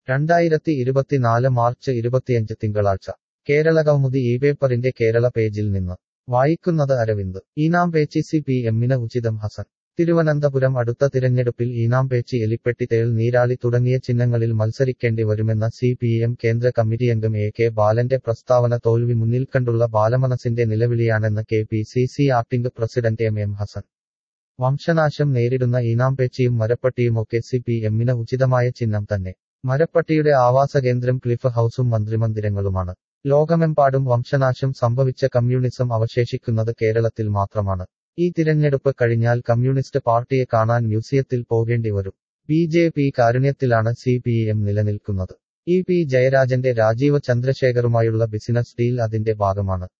2024 March 25 തിങ്കളാഴ്ച കേരളകൗമുദി ഇപേപ്പറിന്റെ കേരള പേജിൽ നിന്ന് വായിക്കുന്നത് അരവിന്ദ് ഈനാംപേച്ചി CPM-ന് ഉചിതം ഹസൻ തിരുവനന്തപുരം അടുത്ത തിരഞ്ഞെടുപ്പിൽ ഈനാംപേച്ചി എലിപ്പെട്ടി തേൾ നീരാളി തുടങ്ങിയ ചിഹ്നങ്ങളിൽ മത്സരിക്കേണ്ടി വരുമെന്ന CPM കേന്ദ്ര കമ്മിറ്റിയംഗം AK ബാലന്റെ പ്രസ്താവന തോൽവി മുന്നിൽക്കണ്ടുള്ള ബാലമനസിന്റെ നിലവിളിയാണെന്ന് KPCC acting president M Hasan വംശനാശം നേരിടുന്ന ഈനാംപേച്ചിയും മരപ്പട്ടിയുമൊക്കെ CPM-ന് ഉചിതമായ ചിഹ്നം തന്നെ മരപ്പട്ടിയുടെ ആവാസകേന്ദ്രം ക്ലിഫ് ഹൌസും മന്ത്രിമന്ദിരങ്ങളുമാണ് ലോകമെമ്പാടും വംശനാശം സംഭവിച്ച കമ്മ്യൂണിസം അവശേഷിക്കുന്നത് കേരളത്തിൽ മാത്രമാണ് ഈ തിരഞ്ഞെടുപ്പ് കഴിഞ്ഞാൽ കമ്മ്യൂണിസ്റ്റ് പാർട്ടിയെ കാണാൻ മ്യൂസിയത്തിൽ പോകേണ്ടി വരും BJP കാരുണ്യത്തിലാണ് CPM നിലനിൽക്കുന്നത് EP ജയരാജന്റെ രാജീവ് ചന്ദ്രശേഖറുമായുള്ള ബിസിനസ് ഡീൽ അതിന്റെ ഭാഗമാണ്